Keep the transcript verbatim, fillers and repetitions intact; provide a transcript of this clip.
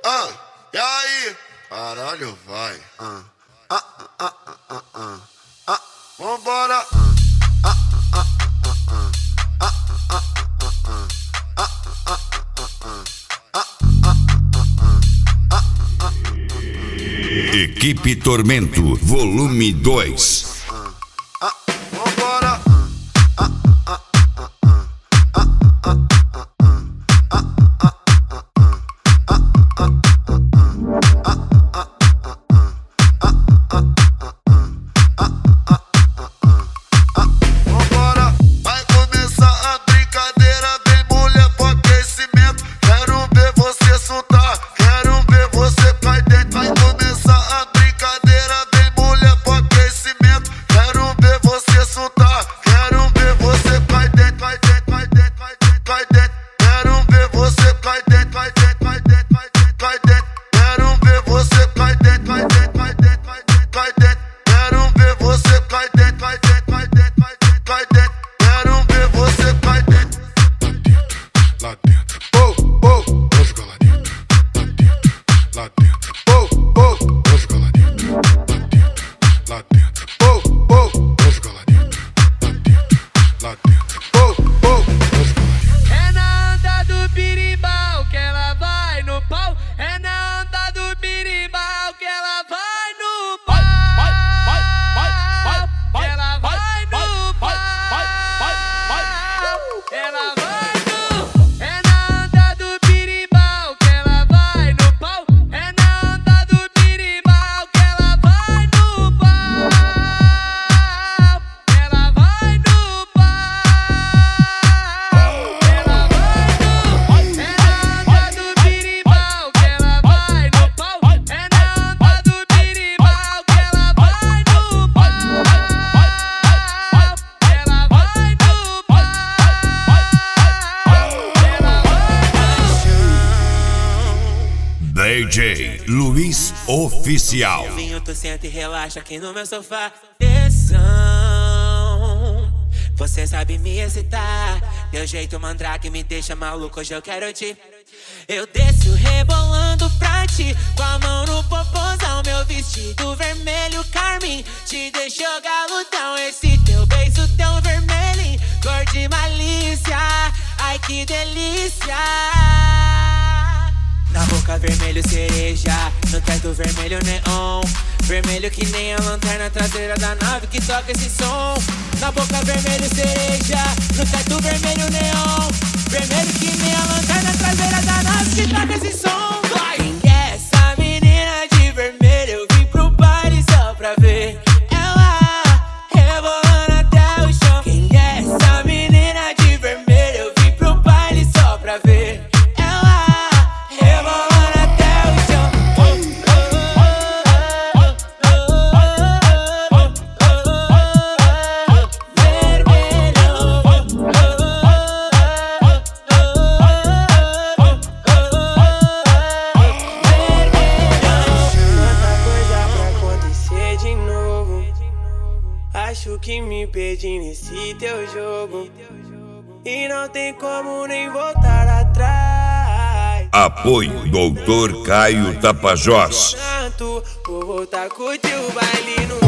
Ah, e aí? Caralho, vai. Ah, ah, ah, ah, ah, ah, ah. Vambora. Ah, ah, ah, ah, ah, ah, ah, ah. Equipe Tormento, volume dois. Vambora. Vai começar a brincadeira, vem mulher pro aquecimento. Quero ver você soltar, quero ver você cair dentro. Vai começar a brincadeira, vem mulher pro aquecimento. Quero ver você soltar, quero ver você cair dentro, cai dentro, cai dentro, cai dentro, cai dentro. Quero ver você cair dentro, cai dentro, cai dentro, cai dentro, cai dentro. Quero ver você cair dentro, cai dentro, cai dentro, cai dentro, cai dentro. Quero ver você cair dentro, cai dentro, cai dentro, cai dentro, cai dentro. Quero ver você cair dentro. Lá dentro, oh, oh, rasga lá dentro. Lá dentro, oh, oh, rasga lá dentro. Lá dentro, oh, oh, rasga lá dentro. Lá dentro, oh, oh, rasga lá dentro. É na onda do birimbau que ela vai no pau. É na onda do birimbau que ela vai no pau. Ela vai no pau. Ela vai no. É na onda do birimbau que ela vai no pau. É na onda do birimbau que ela vai no pau. Ela vai no pau. Ela vai no. É na onda do birimbau que ela vai no pau. É na onda do birimbau que ela vai no pau. Ela vai no pau. D J Luiz Oficial. Vinho, tu senta e relaxa aqui no meu sofá. Tesão, você sabe me excitar. Teu jeito mandrake me deixa maluco, hoje eu quero te. Eu desço rebolando pra ti, com a mão no popozão. Meu vestido vermelho carmim te deixou galudão. Esse teu beijo tão vermelhinho, cor de malícia. Ai que delícia. Na boca vermelho cereja, no teto vermelho neon. Vermelho que nem a lanterna traseira da nave que toca esse som. Na boca vermelho cereja, no teto vermelho neon. Vermelho que nem a lanterna traseira da nave que toca esse som. Vai! Quem é essa menina de vermelho? Eu vim pro baile só pra ver ela rebolando até o chão. Quem é essa menina de vermelho? Eu vim pro baile só pra ver ela rebolando até o chão. Tanta coisa pra acontecer de novo. Acho que me perdi nesse teu jogo. E não tem como nem voltar atrás. Apoio Doutor Caio Tapajós. Tanto, vou voltar a curtir o baile no